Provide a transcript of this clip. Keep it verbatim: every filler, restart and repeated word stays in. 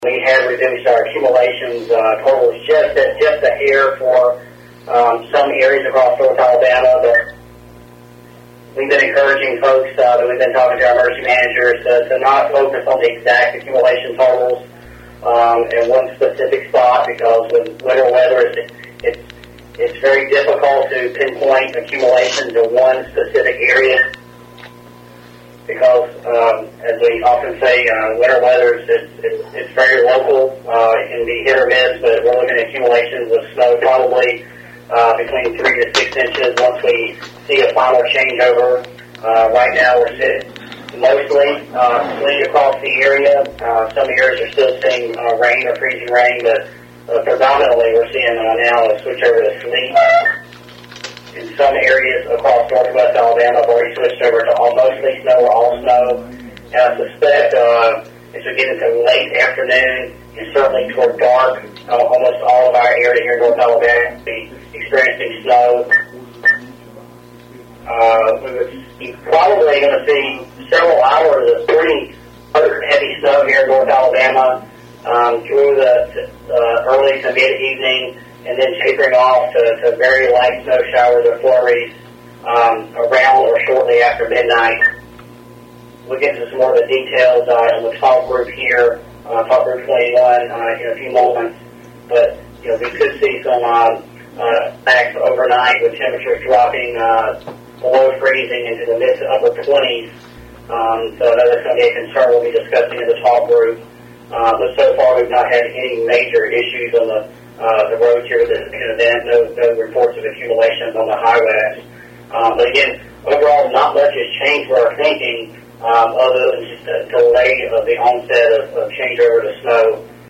We have reduced our accumulations uh, totals just a, just a hair for um, some areas across North Alabama, but we've been encouraging folks uh, that we've been talking to our emergency managers to, to not focus on the exact accumulation totals um, in one specific spot, because with winter weather, it's, it's, it's very difficult to pinpoint accumulations in one specific area. Because, um, as we often say, uh, winter weather is it's, it's, it's very local. Uh, it can be hit or miss, but we're looking at accumulations of snow probably uh, between three to six inches once we see a final changeover. Uh, right now, we're sitting mostly uh, sleet across the area. Uh, some areas are still seeing uh, rain or freezing rain, but uh, predominantly we're seeing uh, now a switch over to sleet. In some areas across northwest Alabama, I've already switched over to all mostly snow or all snow. And I suspect uh, as we get into late afternoon and certainly toward dark, uh, almost all of our area here in North Alabama will be experiencing snow. Uh, we would be probably going to see several hours of pretty heavy snow here in North Alabama um, through the uh, early to mid-evening, and then tapering off to, to very light snow showers or flurries um, around or shortly after midnight. We'll get into some more of the details uh, in the talk group here, uh, talk group twenty-one, uh, in a few moments. But, you know, we could see some uh, uh, backs overnight with temperatures dropping uh, below freezing into the mid to upper twenties. Um, so that's going to be a concern we'll be discussing in the talk group. Uh, but so far we've not had any major issues on the Uh, the roads here with this event, no, no reports of accumulations on the highways. Um, but again, overall, not much has changed for our thinking, um, other than just a delay of the onset of, of changeover to snow